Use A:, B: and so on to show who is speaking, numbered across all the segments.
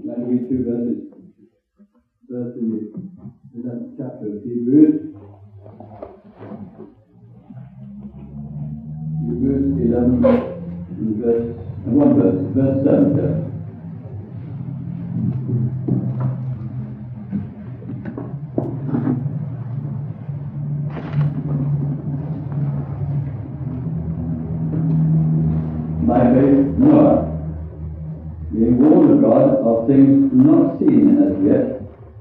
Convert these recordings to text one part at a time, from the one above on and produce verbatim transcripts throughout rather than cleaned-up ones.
A: I'd like to read two verses. First in the eleventh chapter of Hebrews. Hebrews eleven, and verse, and one verse, verse seven. There. By faith, Noah, being warned of God of things not seen as yet,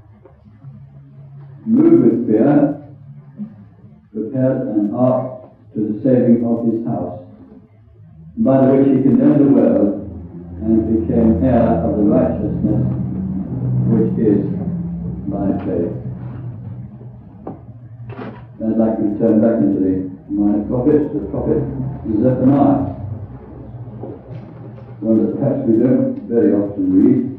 A: moved with fear, prepared an ark to the saving of his house, by which he condemned the world and became heir of the righteousness which is by faith. I'd like to turn back into the minor prophets, the prophet Zephaniah, one that perhaps we don't very often read.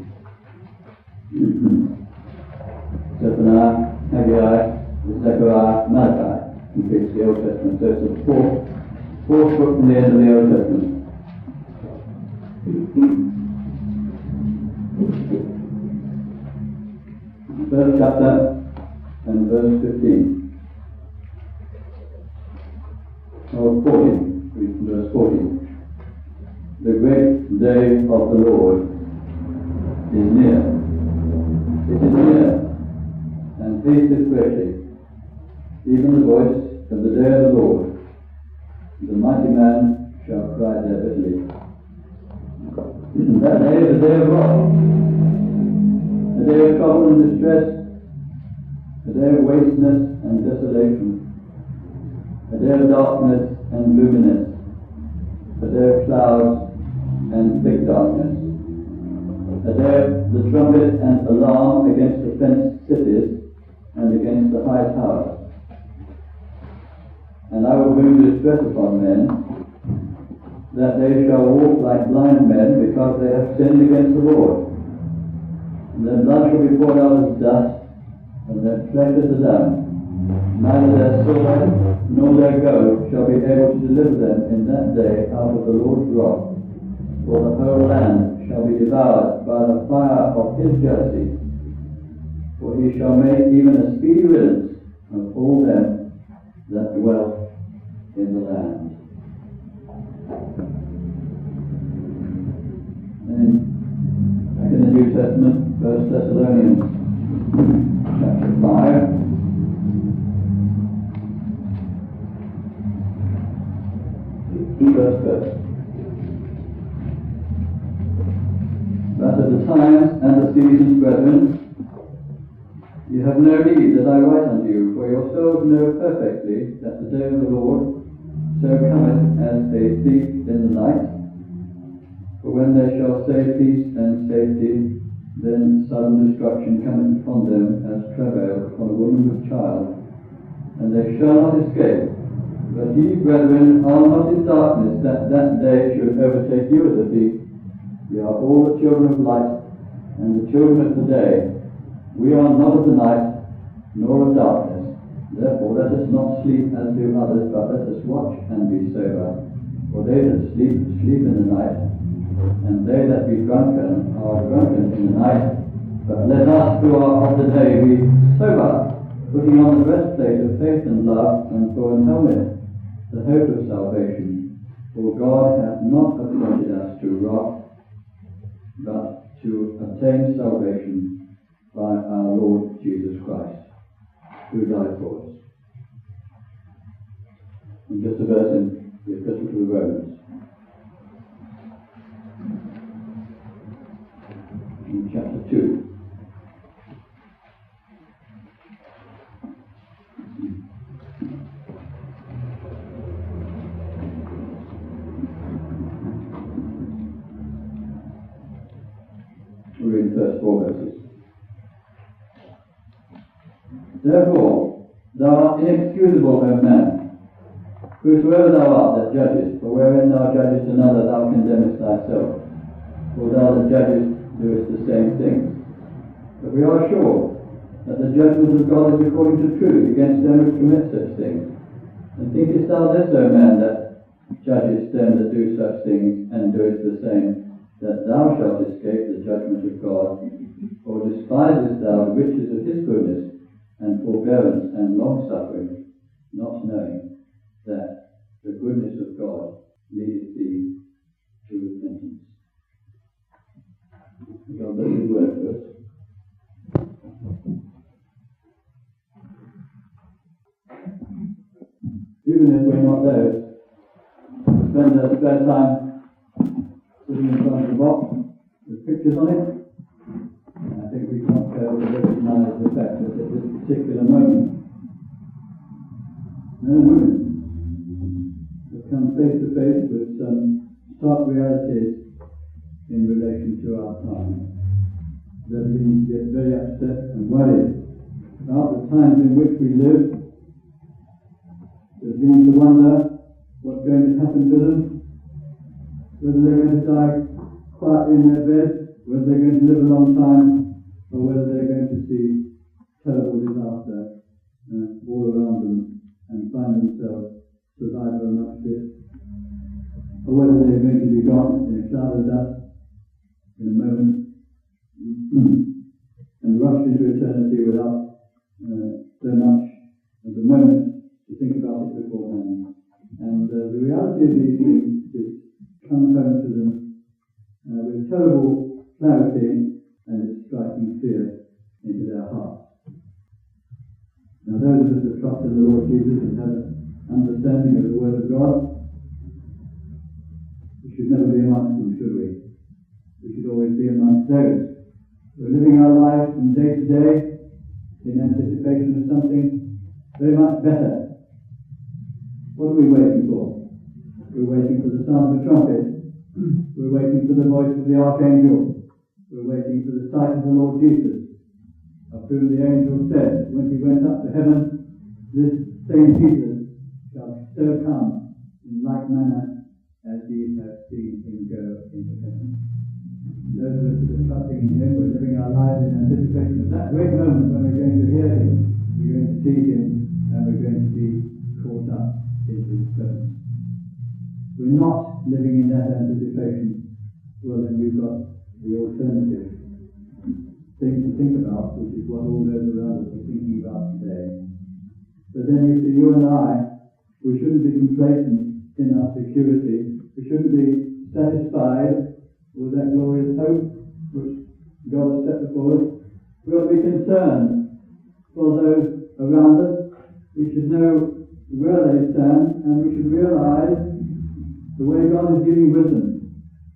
A: Zephaniah, Haggai, Zechariah, Malachi, completes the Old Testament. So it's a fourth, fourth book from the end of the Old Testament. First chapter and verse fifteen. Or fourteen, read from verse fourteen. The great day of the Lord is near. It is near, and hasteth greatly. Even the voice of the day of the Lord. The mighty man shall cry there bitterly. That day is a day of wrath, a day of trouble and distress, a day of wasteness and desolation, a day of darkness and gloominess, a day of clouds and thick darkness, a day of the trumpet and alarm against the fenced cities and against the high towers. And I will bring distress upon men, that they shall walk like blind men, because they have sinned against the Lord. And their blood shall be poured out as dust, and their flesh as the dung. Neither their silver nor their gold shall be able to deliver them in that day out of the Lord's wrath. For the whole land shall be devoured by the fire of his jealousy. For he shall make even a speedy riddance of all them that dwell in the land. And back in the New Testament, First Thessalonians chapter five. First verse. But at the times and the seasons, brethren, you have no need that I write unto you, for your souls know perfectly that the day of the Lord so cometh as a thief in the night. For when they shall say peace and safety, then sudden destruction cometh upon them as travail upon a woman with child, and they shall not escape. But ye, brethren, are not in darkness, that that day should overtake you as a thief. We are all the children of light, and the children of the day. We are not of the night, nor of darkness. Therefore let us not sleep as do others, but let us watch and be sober. For they that sleep, sleep in the night, and they that be drunken are drunken in the night. But let us who are of the day be sober, putting on the breastplate of faith and love, and for an helmet the hope of salvation. For God hath not appointed us to wrath, but to obtain salvation by our Lord Jesus Christ, who died for us. And just a verse in the Epistle to the Romans, in chapter two. We're in the first four verses. Therefore, thou art inexcusable, O man, whosoever thou art that judgest, for wherein thou judgest another, thou condemnest thyself, for thou that judgest doest the same thing. But we are sure that the judgment of God is according to truth against them which commit such things. And thinkest thou this, O man, that judgest them that do such things, and doest the same, that thou shalt escape the judgment of God, or despisest thou the riches of his goodness, and forbearance and long-suffering, not knowing that the goodness of God leadeth thee to repentance. God bless his word to us. Even if we're not those who spend their spare time sitting in front of the box with pictures on it, I think we can't fail to recognize the fact that at this particular moment, men and women have come face to face with some stark realities in relation to our time. They're beginning to get very upset and worried about the times in which we live. They're beginning to wonder what's going to happen to them, whether they're going to die quietly in their bed, whether they're going to live a long time, or whether they're going to see terrible disaster uh, all around them and find themselves survivor amongst it, or whether they're going to be gone in a cloud of dust in a moment and rush into eternity without uh, so much as a moment to think about it beforehand. And uh, the reality of these things is comes home to them uh, with terrible clarity, and it's striking fear into their hearts. Now those of us that trust in the Lord Jesus and have an understanding of the Word of God, we should never be amongst them, should we? We should always be amongst those who are living our lives from day to day in anticipation of something very much better. What are we waiting for? We're waiting for the sound of the trumpet. We're waiting for the voice of the archangel. We're waiting for the sight of the Lord Jesus, of whom the angel said, when he went up to heaven, this same Jesus shall so come in like manner as ye have seen him go into heaven. Those of us who are trusting in him, we're living our lives in anticipation of that great moment when we're going to hear him, we're going to see him, and we're going to be caught up in his presence. We're not living in that anticipation, well then we've got the alternative thing to think about, which is what all those around us are thinking about today. But then you see, you and I, we shouldn't be complacent in our security. We shouldn't be satisfied with that glorious hope which God has set before us. We ought to be concerned for those around us. We should know where they stand, and we should realize the way God is dealing with them.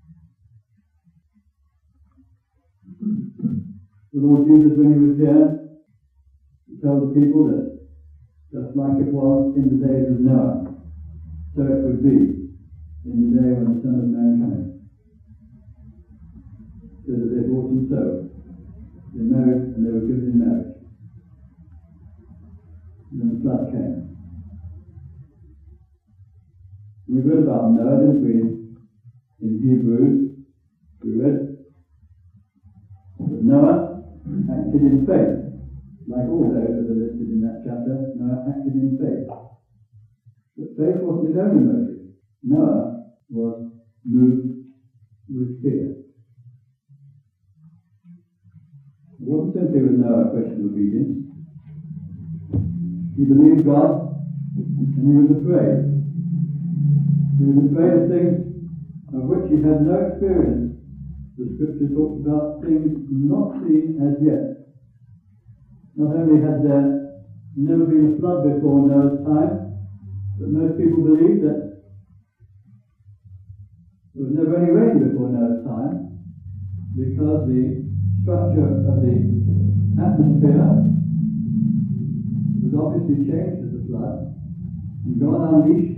A: The Lord Jesus, when he was here, he told the people that just like it was in the days of Noah, so it would be in the day when the Son of Man cometh. So that they bought and sold, they married and they were given in marriage. And then the flood came. We read about Noah, didn't we, in Hebrews? We read that Noah acted in faith. Like all those that are listed in that chapter, Noah acted in faith. But faith wasn't his only motive. Noah was moved with fear. It wasn't simply with Noah a question of obedience. He believed God, and he was afraid. He was afraid of things of which he had no experience. The scripture talks about things not seen as yet. Not only had there never been a flood before Noah's time, but most people believe that there was never any rain before Noah's time, because the structure of the atmosphere was obviously changed at the flood, and God unleashed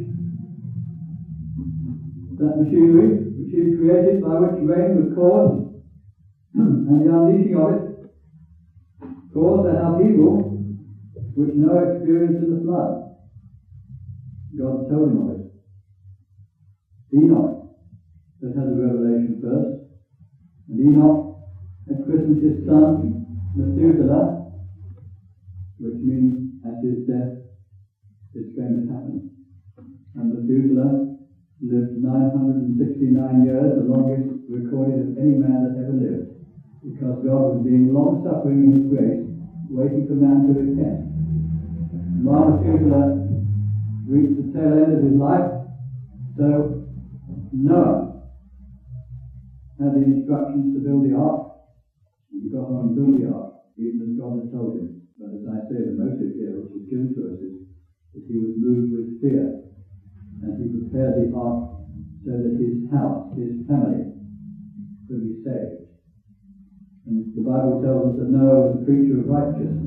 A: that machinery which he had created by which rain was caused, and the unleashing of it caused an upheaval which Noah experienced in the flood. God told him of it. Enoch that had the revelation first, and Enoch had christened his son Methuselah, which means at his death it's going to happen. And Methuselah lived nine hundred sixty-nine years, the longest recorded of any man that ever lived, because God was being long-suffering in His grace, waiting for man to repent. While Methuselah reached the tail end of his life, so Noah had the instructions to build the ark, and he got on and built the ark, even as God had told him. But as I say, the motive here, which is given to us, is that he was moved with fear, and he prepared the ark so that his house, his family, could be saved. And the Bible tells us that Noah was a preacher of righteousness.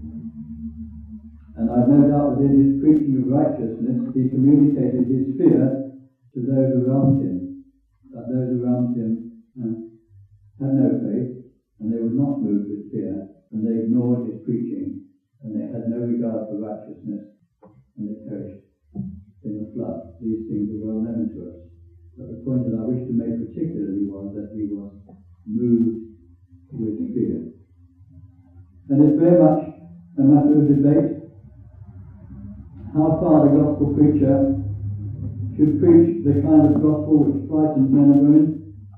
A: And I've no doubt that in his preaching of righteousness, he communicated his fear to those around him. But those around him uh, had no faith, and they were not moved with fear, and they ignored his preaching, and they had no regard for righteousness, and they perished in the flood. These things are well known to us. But the point that I wish to make particularly was that he was moved with fear. And it's very much a matter of debate how far the gospel preacher should preach the kind of gospel which frightens men and women.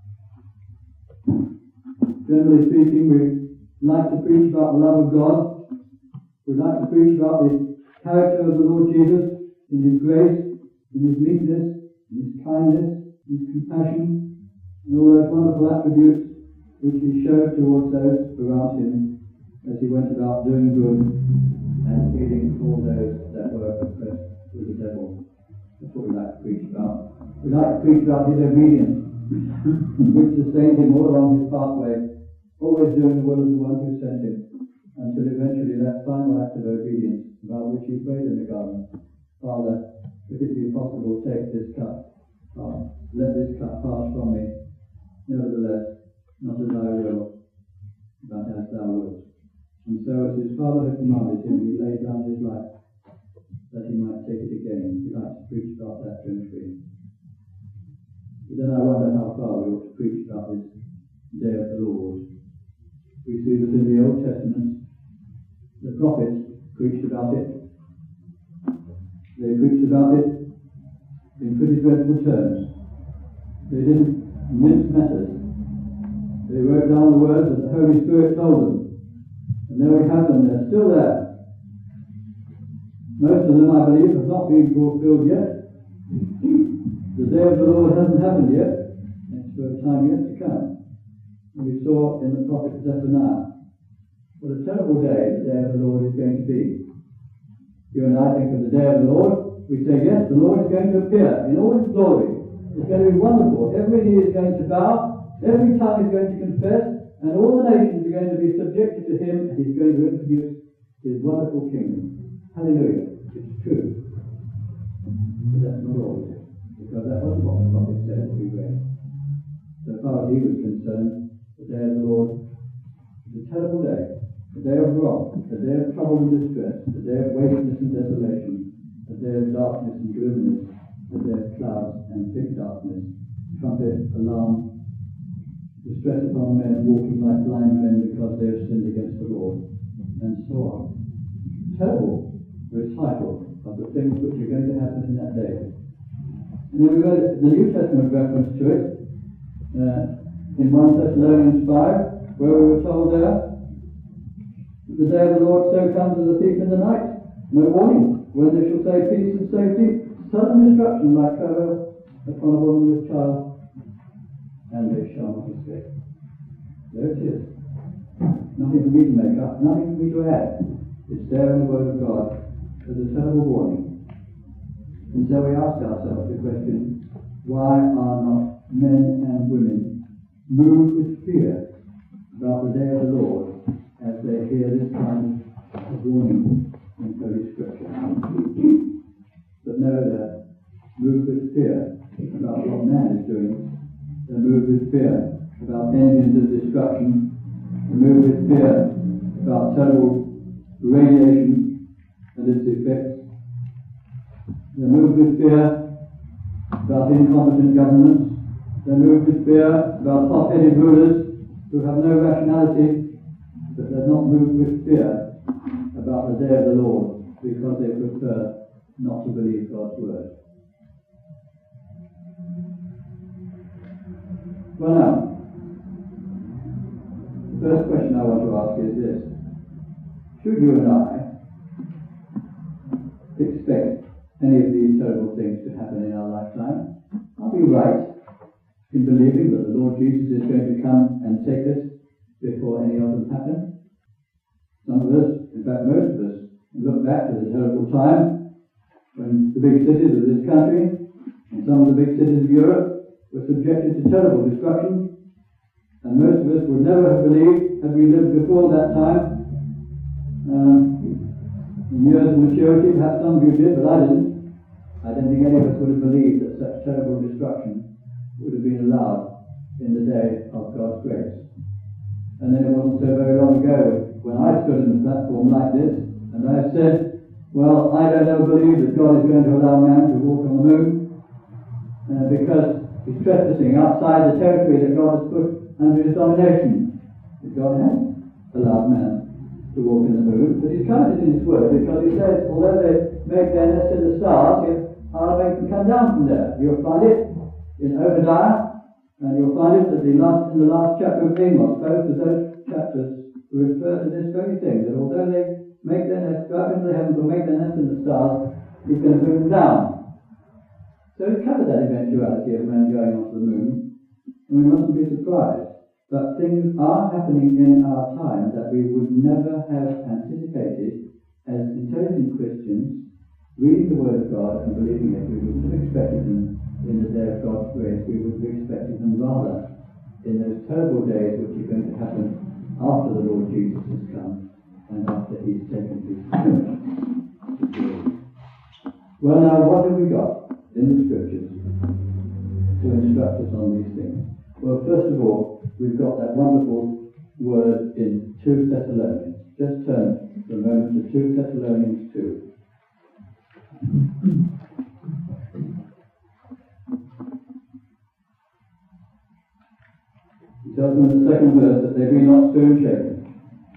A: Generally speaking, we like to preach about the love of God. We like to preach about the character of the Lord Jesus in His grace, in His meekness, in His kindness, in His compassion, and all those wonderful attributes which He showed towards those around Him as He went about doing good and healing all those that were oppressed with the devil. That's what we like to preach about. We like to preach about His obedience, which sustained Him all along His pathway, always doing the will of the one who sent Him, until eventually that final act of obedience, about which He prayed in the garden, Father, if it be possible, take this cup, uh, let this cup pass from me. Nevertheless, not as I will, but as Thou wilt. And so as His Father had commanded Him, He laid down His life, that He might take it again. He likes to preach about that, don't we? But then I wonder how far we ought to preach about this day of the Lord. We see that in the Old Testament, the prophets preached about it. They preached about it in pretty dreadful terms. They didn't mince matters. They wrote down the words that the Holy Spirit told them. And there we have them, they're still there. Most of them, I believe, have not been fulfilled yet. The day of the Lord hasn't happened yet. It's for a time yet to come. And we saw in the prophet Zephaniah what a terrible day the day of the Lord is going to be. You and I think of the day of the Lord, we say, yes, the Lord is going to appear in all His glory. It's going to be wonderful. Every knee is going to bow, every tongue is going to confess, and all the nations are going to be subjected to Him, and He's going to introduce His wonderful kingdom. Hallelujah. It's true. But that's not all, is it? Because that wasn't what the prophet said that we read. So far as he was concerned, the day of the Lord is a terrible day. A day of wrath, a day of trouble and distress, a day of wasteness and desolation, a day of darkness and gloominess, a day of clouds and thick darkness, trumpet, alarm, distress upon men walking like blind men because they have sinned against the Lord, and so on. Terrible recital of the things which are going to happen in that day. And then we read the New Testament reference to it uh, in First Thessalonians five, where we were told there, the day of the Lord so comes as a thief in the night, no warning, when they shall say peace and safety, sudden destruction like travail upon a woman with child, and they shall not escape. There it is. Nothing for me to make up, nothing for me to add. It's there in the Word of God as a terrible warning. And so we ask ourselves the question, why are not men and women moved with fear about the day of the Lord as they hear this kind of warning in Holy Scripture? But no, they're moved with fear about what man is doing. They're moved with fear about engines of destruction. They're moved with fear about terrible radiation and its effects. They're moved with fear about incompetent governments. They're moved with fear about hot-headed rulers who have no rationality, but they're not moved with fear about the day of the Lord because they prefer not to believe God's word. Well now, the first question I want to ask is this. Should you and I expect any of these terrible things to happen in our lifetime? Are we right in believing that the Lord Jesus is going to come and take us before any of them happen? Some of us, in fact most of us, look back to the terrible time when the big cities of this country and some of the big cities of Europe were subjected to terrible destruction, and most of us would never have believed, had we lived before that time, um, in years of maturity, perhaps some of you did, but I didn't. I don't think any of us would have believed that such terrible destruction would have been allowed in the day of God's grace. And then it wasn't so very long ago when I stood on a platform like this, and I said, well, I don't ever believe that God is going to allow man to walk on the moon, uh, because he's trespassing outside the territory that God has put under his domination. But God has allowed man to walk in the moon, but he's covered it in his word, because he says, although they make their nest in the stars, I'll make them come down from there. You'll find it in Obadiah, and you'll find it at the last, in the last chapter of Amos. Both of those chapters refer to this very thing, that although they make their nest, go up into the heavens or make their nest in the stars, he's going to bring them down. So he's covered that eventuality of man going onto the moon, and we mustn't be surprised. But things are happening in our time that we would never have anticipated as intelligent Christians, reading the Word of God and believing it. We wouldn't have expected them in the day of God's grace. We would have expected them rather in those terrible days which are going to happen after the Lord Jesus has come and after he's taken his church. Well now, what have we got in the Scriptures to instruct us on these things? Well, first of all, we've got that wonderful word in Second Thessalonians. Just turn for a moment to Second Thessalonians two. He tells them in the second verse that they be not soon shaken.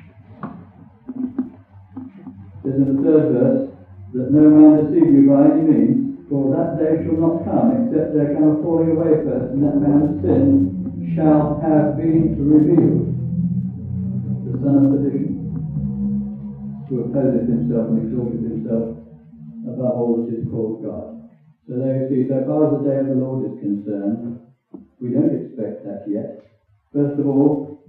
A: It says in the third verse that no man deceive you by any means, for that day shall not come except there come a falling away first, and that man's sin shall have been revealed, the son of perdition, who opposeth himself and exalteth himself above all that is called God. So there you see, so far as the day of the Lord is concerned, we don't expect that yet. First of all,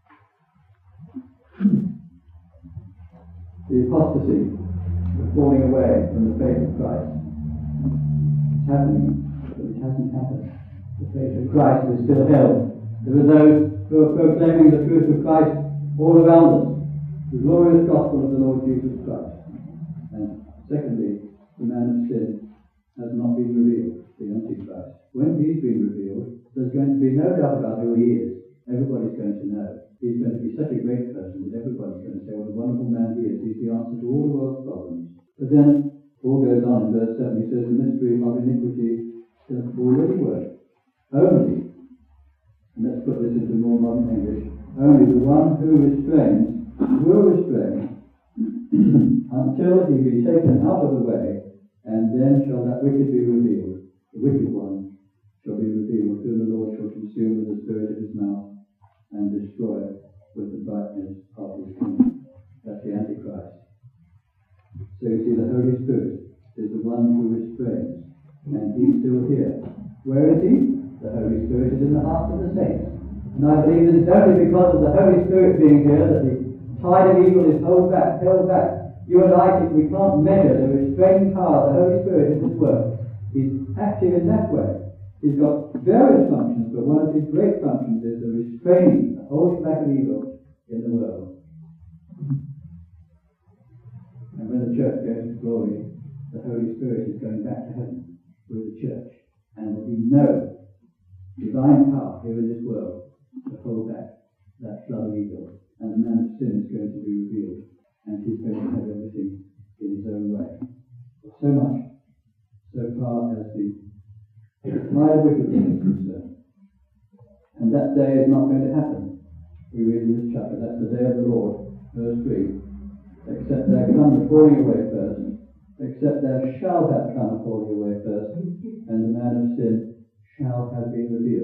A: the apostasy, the falling away from the faith of Christ. It's happening, but it hasn't happened. The faith of Christ is still held. There are those who are proclaiming the truth of Christ all around us, the glorious gospel of the Lord Jesus Christ. And secondly, the man of sin has not been revealed, the Antichrist. When he's been revealed, there's going to be no doubt about who he is. Everybody's going to know. He's going to be such a great person that everybody's going to say, what a wonderful man he is. He's the answer to all the world's problems. But then Paul goes on in verse seven, he says, the mystery of iniquity does already work. Only, and let's put this into more modern English, only the one who restrains will restrain until he be taken out of the way, and then shall that wicked be revealed. The wicked one shall be revealed, whom the Lord shall consume with the spirit of his mouth and destroy with the brightness of his kingdom. That's the Antichrist. So you see, the Holy Spirit is the one who restrains, and he's still here. Where is he? The Holy Spirit is in the hearts of the saints. And I believe that it's only because of the Holy Spirit being here that the tide of evil is held back, held back. You and I, we can't measure the restraining power of the Holy Spirit in this work. He's active in that way. He's got various functions, but one of his great functions is the restraining, the holding back of evil in the world. And when the church goes to glory, the Holy Spirit is going back to heaven with the church. And there will be no divine power here in this world to hold back that flood of evil. And the man of sin is going to be revealed. And he's going to have everything in his own way. So much, so far as the tide of wickedness is concerned. And that day is not going to happen. We read in this chapter, that's the day of the Lord, verse three. Except there come the falling away first, except there shall have come a falling away first, and the man of sin shall have been revealed.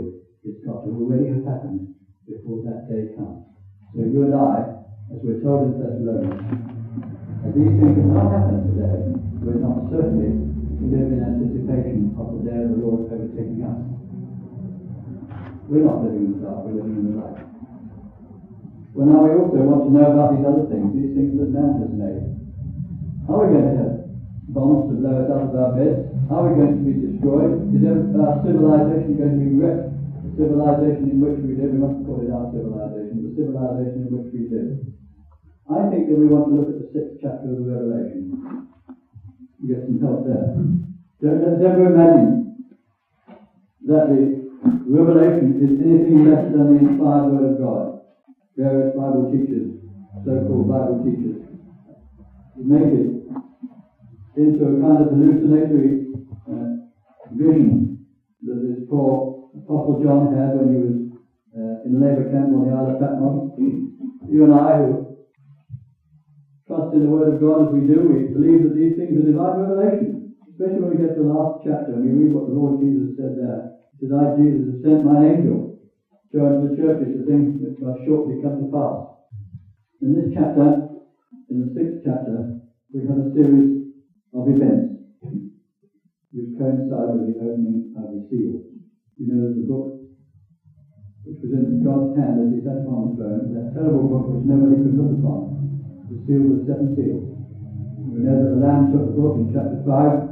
A: It's got to already have happened before that day comes. So you and I, as we're told in Thessalonians, as these things have not happened today, we're not certainly to live in anticipation of the day of the Lord overtaking us. We're not living in the dark, we're living in the light. Well, now we also want to know about these other things, these things that man has made. Are we going to have bombs to blow us out of our beds? Are we going to be destroyed? Is our civilization going to be wrecked? The civilization in which we live, we must call it our civilization, the civilization in which we live. I think that we want to look at the sixth chapter of the Revelation. Get some help there. Don't let's ever imagine that the Revelation is anything less than the inspired Word of God. Various Bible teachers, so-called Bible teachers, make it into a kind of hallucinatory uh, vision that this poor Apostle John had when he was uh, in the labour camp on the Isle of Patmos. You and I, who trust in the Word of God as we do, we believe that these things are divine revelation. Especially when we get to the last chapter and we read what the Lord Jesus said there. He said, I, Jesus, have sent my angel, showing to the churches the things that must shortly come to pass. In this chapter, in the sixth chapter, we have a series of events which coincide with the opening of the seal. You know, there's a book which was in God's hand as he sat upon the throne, that terrible book which nobody could look upon, the seal with seven seals. We know that the Lamb took the book in chapter five,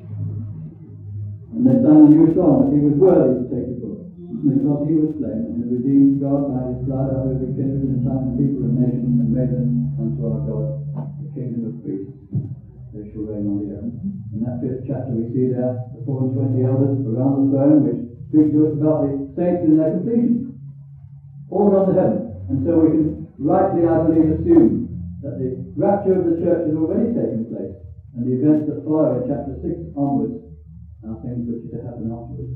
A: and they sang a new song that he was worthy to take the book, because he was slain and had redeemed God by his blood out of every kindred and tongue and people and nation, and made them unto our God the kingdom of priests. They shall reign on the earth. In that fifth chapter we see there the four and twenty elders around the throne, which speak to us about the saints in their completion, all gone to heaven. And so we can rightly, I believe, assume that the rapture of the church has already taken place, and the events that follow in chapter six onwards are things which are to happen afterwards.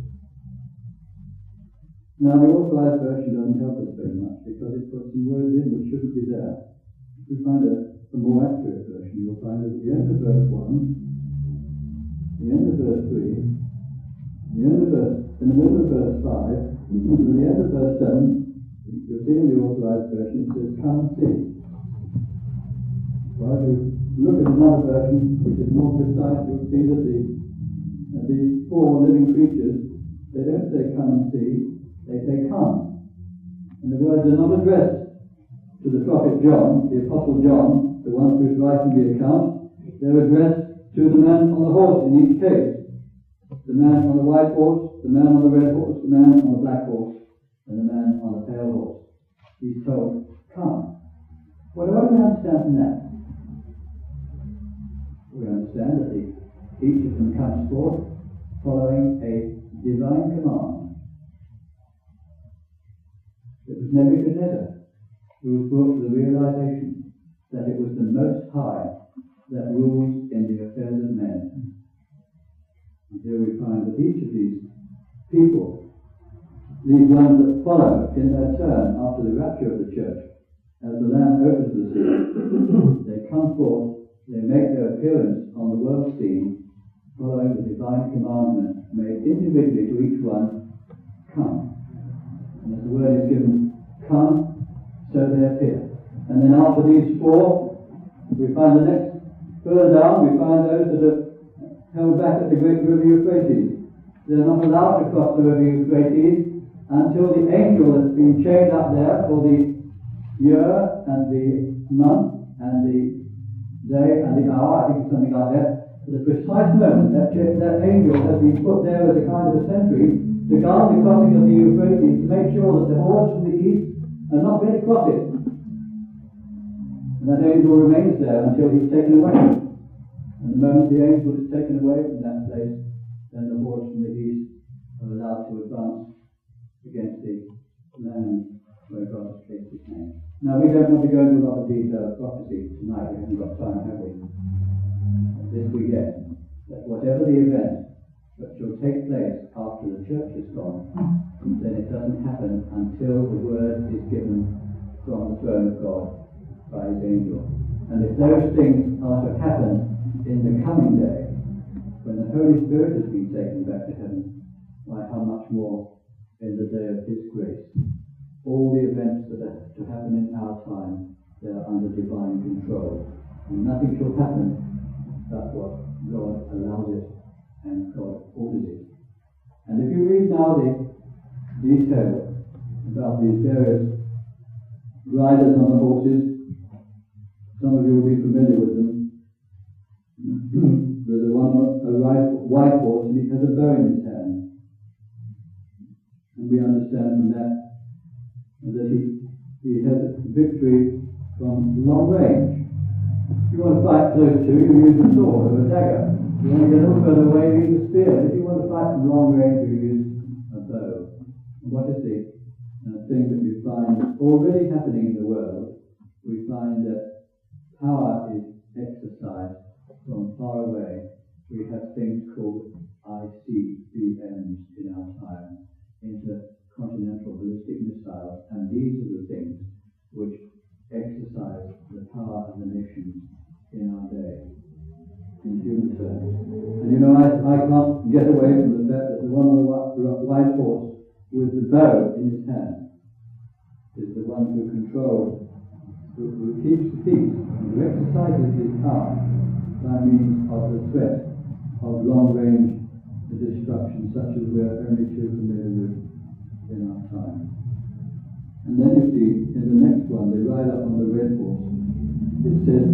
A: Now, the Authorized Version doesn't help us very much because it puts some words in which shouldn't be there. If we find a, a more accurate version, you'll find that at the end of verse one, the end of verse three, the end of verse, in the middle of verse five, and the end of verse seven, you'll see in the Authorized Version it says, come and see. Well, if you look at another version which is more precise, you'll see that the, uh, these four living creatures, they don't say come and see, they say come. And the words are not addressed to the prophet John, the Apostle John, the one who's writing the account. They're addressed to the man on the horse in each case. The man on the white horse, the man on the red horse, the man on the black horse, and the man on the pale horse. He's told, come. Well, what do we understand from that? We understand that the, each of them comes forth following a divine command. It was Nebuchadnezzar who was brought to the realization that it was the Most High that rules in the affairs of men. And here we find that each of these people, these ones that follow in their turn after the rapture of the church, as the Lamb opens the seal, they come forth, they make their appearance on the world scene, following the divine commandment made individually to each one, come. And as the word is given, come, so they appear. And then after these four, we find the next, further down, we find those that are held back at the great river Euphrates. They're not allowed to cross the river Euphrates until the angel has been chained up there for the year and the month and the day and the hour, I think it's something like that. For the precise moment that, that angel has been put there as a kind of a sentry to guard the crossing of the Euphrates, to make sure that the hordes from the east are not going to cross it. And that angel remains there until he's taken away. And the moment the angel is taken away from that place, then the hordes from the east are allowed to advance against the land where God has placed his hand. Now, we don't want to go into a lot of detail of prophecy tonight. We haven't got time, have we? This we get, that whatever the event that shall take place after the church is gone, then it doesn't happen until the word is given from the throne of God by his angel. And if those things are to happen in the coming day, when the Holy Spirit has been taken back to heaven, why how much more in the day of His grace. All the events that are to happen in our time, they are under divine control. And nothing shall happen but what God allows it and God orders it. And if you read now the detail about these various riders on the horses, some of you will be familiar with them. There's a one, a white horse, and he has a bow in his hand. And we understand from that that he, he has victory from long range. If you want to fight those two, you use a sword or a dagger. If you want to get a little further away, you use a spear. If you want to fight from long range, you use a bow. And what is the uh, thing that we find already happening in the world? We find that power is exercised from far away. We have things called I C B Ms in our time, intercontinental ballistic missiles, and these are the things which exercise the power of the nations in our day, in human terms. And you know, I, I can't get away from the fact that the one on the white horse with the bow in his hand is the one who controls, who, who keeps the peace, and who exercises his power by means of the threat of long-range destruction, such as we are only too familiar with in our time. And then you see, in the next one, they ride up on the red horse. It says,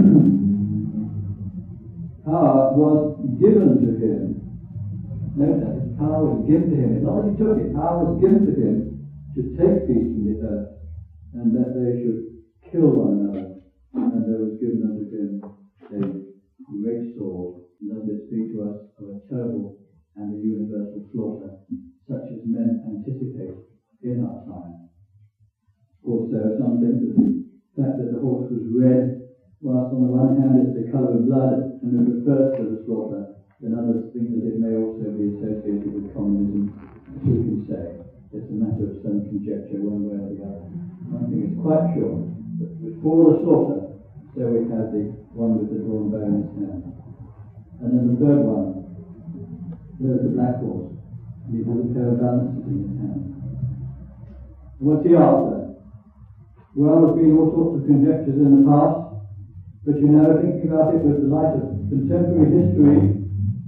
A: power was given to him. Note that, his power was given to him. It's not that he took it, power was given to him to take peace from the earth, and that they should kill one another. And there was given unto him a great sword. And does it speak to us of a terrible and a universal slaughter, such as men anticipate in our time? Also, some think that the fact that the horse was red, whilst on the one hand it's the colour of blood and it refers to the slaughter, then others think that it may also be associated with communism. Who can say? It's a matter of some conjecture one way or the other. One thing is quite sure that before the slaughter, there we have the one with the drawn bow in his hand. And then the third one, there's the black horse, and he has a pair of balances in his hand. What's he after? Well, there's been all sorts of conjectures in the past, but you know, thinking about it with the light of contemporary history,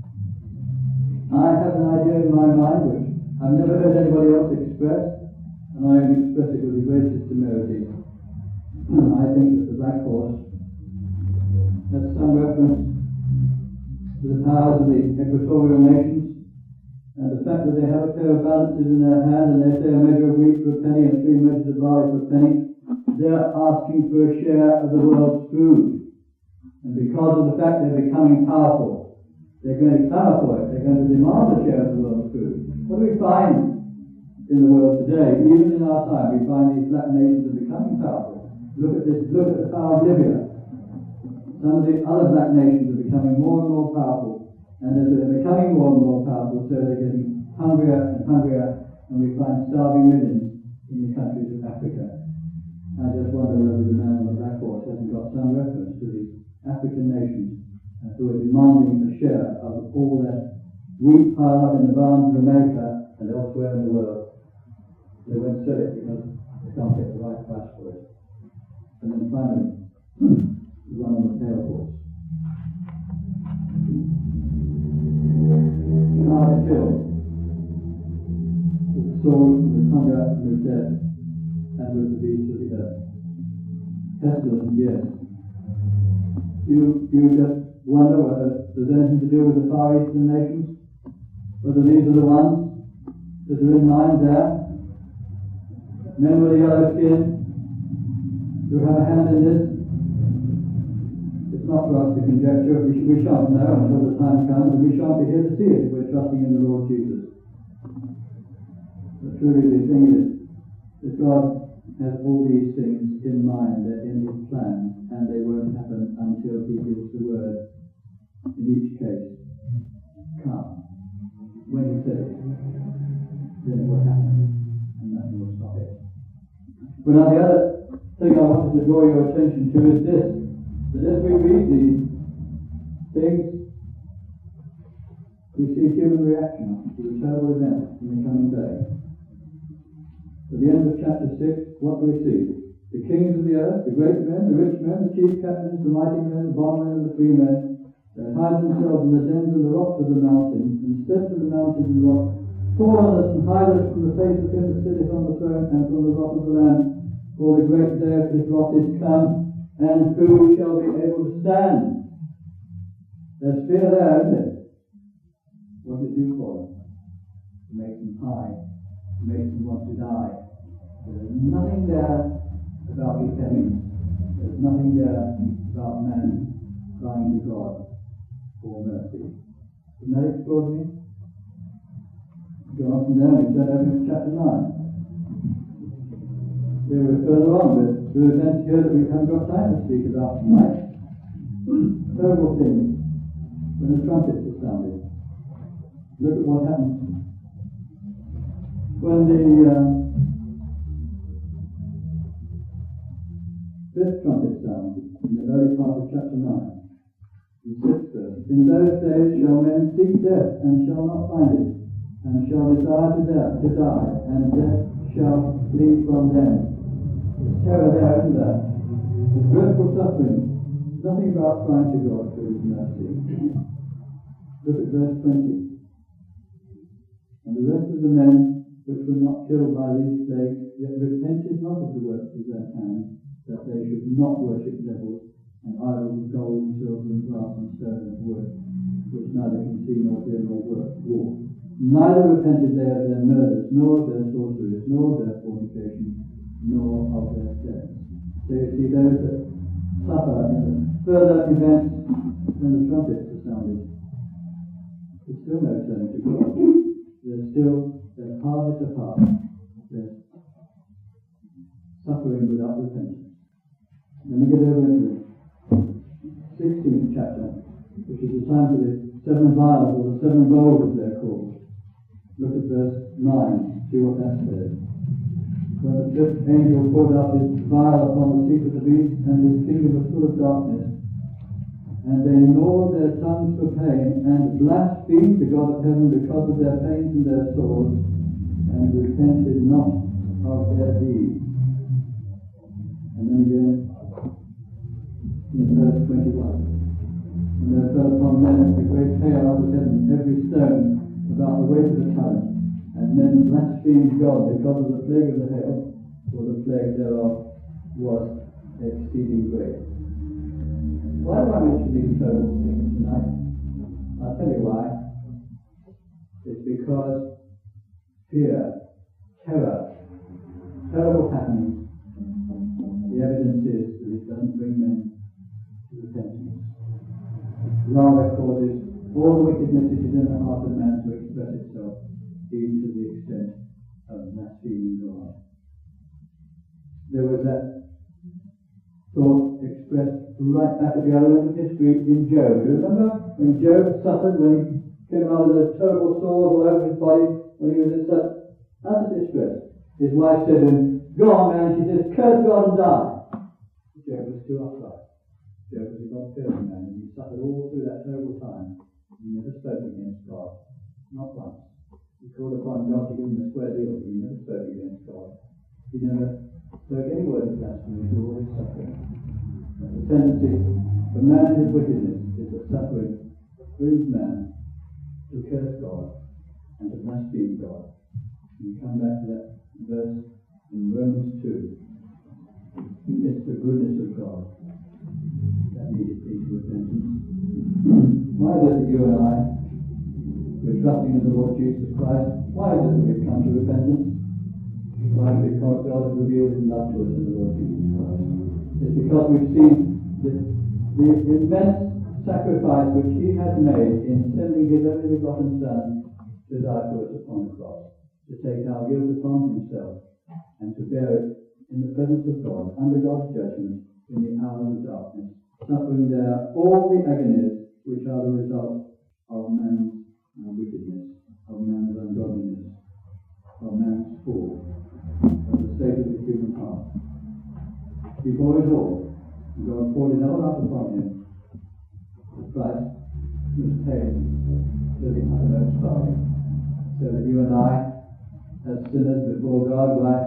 A: I have an idea in my mind which I've never heard anybody else express, and I only express it with the greatest temerity. I think that the black horse has some reference to the powers of the equatorial nations, and the fact that they have a pair of balances in their hand and they say a measure of wheat for a penny and three measures of barley for a penny, they're asking for a share of the world's food. And because of the fact they're becoming powerful, they're going to clamour for it, they're going to demand a share of the world's food. What do we find in the world today? Even in our time, we find these black nations are becoming powerful. Look at this, look at the power of Libya. Some of the other black nations are becoming more and more powerful, and as they're becoming more and more powerful, so they're getting hungrier and hungrier, and we find starving millions in the countries of Africa. I just wonder whether the man on the black horse hasn't got some reference to these African nations uh, who are demanding a share of all that wheat piled up in the barns of America and elsewhere in the world. They won't sell it because they can't get the right price for it. And then finally, the one on the pale horse. You know how to kill with the sword, with hunger, and with death, and with the beasts of the earth. Pestilence, yes. You, you just wonder whether there's anything to do with the Far Eastern nations, whether these are the ones that are in mind there. Men with a yellow skin who have a hand in this. It's not for us to conjecture. We, we shan't know until the time comes, and we shan't be here to see it if we're trusting in the Lord Jesus. But truly the thing is that God has all these things in mind, they're in his plan, and they won't happen until he gives the word, in each case, come. When he says it, then it will happen, and nothing will stop it. But now the other thing I wanted to draw your attention to is this, that as we read these things, we see human reaction to the terrible events in the coming day. At the end of chapter six, what do we see? The kings of the earth, the great men, the rich men, the chief captains, the mighty men, the bondmen, and the free men, they hide themselves in the dens of the rocks of the mountains, and steps of the mountains and rocks, fall on us and hide us from the face of him that sitteth on the throne and from the wrath of the Lamb. For the great day of his wrath is come, and who shall be able to stand? There's fear there, isn't it? What does it do for them? It makes them hide. It makes them want to die. There's nothing there about repentance. There's nothing there about man crying to God for mercy. Isn't that extraordinary? Go on from there, we turn over to chapter nine. Here we're further on with the events here that we haven't got time to speak about tonight. Terrible things when the trumpets are sounded. Look at what happens when the uh, fifth trumpet sounds in the early part of chapter nine. The sixth verse. In those days shall men seek death and shall not find it, and shall desire to death to die, and death shall flee from them. There's terror there, isn't there? There's dreadful suffering. Nothing about crying to God for his mercy. Look at verse twenty. And the rest of the men which were not killed by these plagues, yet repented not of the works of their hands, that they should not worship devils, and idols of gold and silver and brass and stone and wood, which neither can see nor hear nor work war. Neither repented they of their murders, nor of their sorceries, nor of their fornication, nor of their sins. So you see, those that suffer in the further events when the trumpets are sounded, there's still no turning to God. There's still, their heart is apart. There's suffering without repentance. Then we get over into the sixteenth chapter, which is the time for the seven vials, or the seven bowls as they're called. Look at verse nine, see what that says. When the fifth angel poured out his vial upon the seat of the beast, and his kingdom was full of darkness, and they gnawed their tongues for pain, and blasphemed the God of heaven because of their pains and their sores, and repented not of their deeds. And then again, in verse twenty-one, and there fell upon men a great hail out of heaven, every stone about the weight of a talent, and men blasphemed God because of the plague of the hail, for the plague thereof was exceeding great. Why do I mention these terrible things tonight? I'll tell you why. It's because fear, terror, terrible happenings, the evidence is that it doesn't bring men to repentance. Rather causes all the wickedness that is in the heart of man to express itself, even to the extent of blaspheming God. There was that thought expressed right back at the other end of history in Job. You remember when Job suffered, when he came out with a terrible sores all over his body, when he was in such utter distress? His wife said to him, "Go on, man," she says, "curse God and die." Job was still upright. Job was a God-fearing man, and he suffered all through that terrible time. He never spoke against God. Not once. He called upon God to give him a square deal, but he never spoke against God. He never spoke any word of blasphemy through all his suffering. But the tendency for man and his wickedness is the suffering proves man to curse God and to blaspheme God. And we come back to that verse in Romans two. It's the goodness of God that needs to repentance. Why is it that you and I, we're trusting in the Lord Jesus Christ, why is it that we've come to repentance? Why? Because God has revealed his love to us in the Lord Jesus Christ. It's because we've seen the, the immense sacrifice which he has made in sending his only begotten Son to die for us upon the cross, to take our guilt upon himself and to bear it in the presence of God, under God's judgment, in the hour of darkness, suffering there all the agonies which are the result of man's uh, wickedness, of man's ungodliness, of man's fall, of the state of the human heart. He bore it all. God poured it all out upon him. The price was paid to the uttermost bargain, so that you and I, as sinners before God, why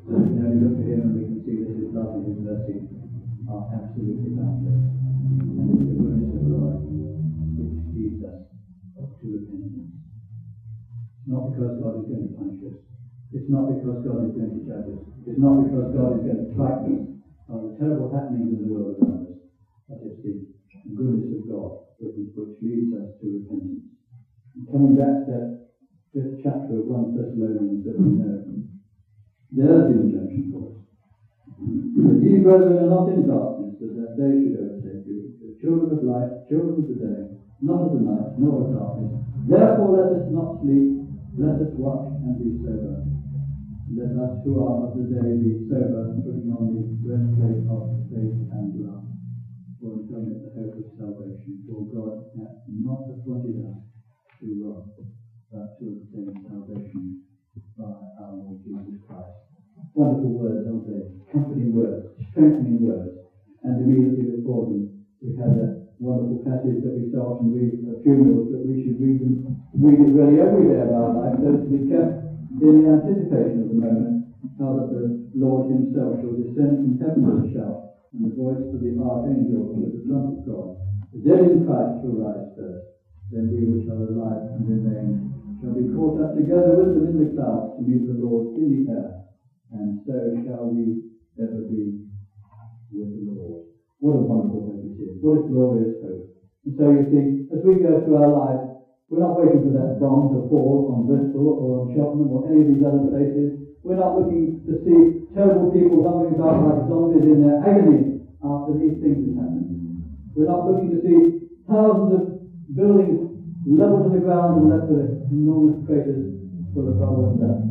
A: So we can only look at him and we can see that his love and his mercy are absolutely boundless. And it's the goodness of God which leads us to repentance. It's not because God is going to punish us. It's not because God is going to judge us. It's not because God is going to strike us on the terrible happenings in the world around us. But it's the goodness of God which, which leads us to repentance. And coming back to that fifth chapter of First Thessalonians that we know, there's the injunction for us. But ye brethren are not in darkness, that that day should overtake you. The children of light, children of the day, not of the night, nor of darkness. Therefore let us not sleep, let us watch and be sober. Let us who are of the day be sober, putting on the breastplate of faith and love, for enjoying the hope of salvation. For God hath not appointed us to wrath, but to obtain salvation by our Lord Jesus Christ. Wonderful words, aren't they? Comforting words, strengthening words. And immediately before them, we had that wonderful passage that we so often read at funerals, that we should read them, read it really every day of our life, so to be kept in the anticipation of the moment, how that the Lord himself shall descend from heaven with a shout, and the voice of the archangel, and with the trump of God. The dead in Christ shall rise first, then we which are alive and remain shall be caught up together with them in the clouds to meet the Lord in the air, and so shall we ever be with the Lord. What a wonderful hope it is. What a glorious hope. And so you see, as we go through our lives, we're not waiting for that bomb to fall on Bristol or on Cheltenham or any of these other places. We're not looking to see terrible people humming about like zombies in their agony after these things have happened. We're not looking to see thousands of buildings leveled to the ground and left with enormous craters full of rubble and dust.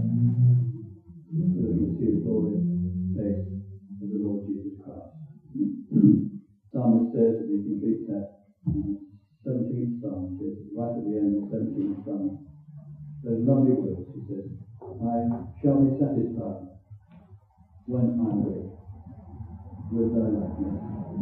A: We're looking to see the glorious face of the Lord Jesus Christ. Psalmist says, as he completes that seventeenth Psalm, says, right at the end of the seventeenth Psalm, those lovely words, he says, I shall be satisfied when I awake with thy likeness.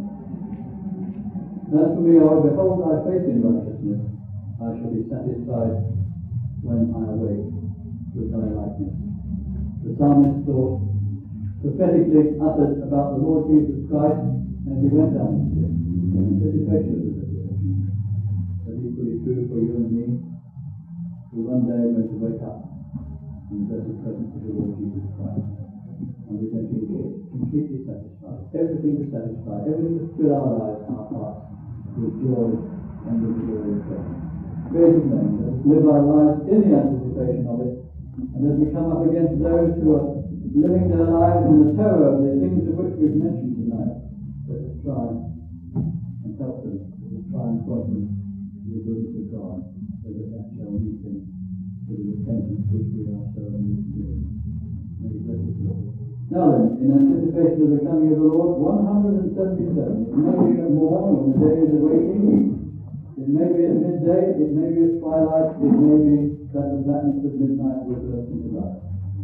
A: As for me, I will behold thy face in righteousness. I shall be satisfied when I awake with thy likeness. The psalmist thought prophetically uttered about the Lord Jesus Christ as he went down the ship in anticipation of the resurrection. But equally true for you and me, who one day are going to wake up in the blessed presence of the Lord Jesus Christ. And we're going to be completely satisfied. Everything is satisfied. Everything is fill our lives and our hearts with joy and with the glory of God. Praise His name. Let us live our lives in the anticipation of it. And as we come up against those who are living their lives in the terror of the things of which we've mentioned tonight, let us try and help them. Let us try and point them to the goodness of God, so that that shall lead them to the repentance which we are so need to do. May He bless us, Lord. Now then, in anticipation of the coming of the Lord, one hundred seventy-seven. It may be at morn when the day is awakening. It may be at midday. It may be at twilight. It may be that the blackness of midnight will burst into light.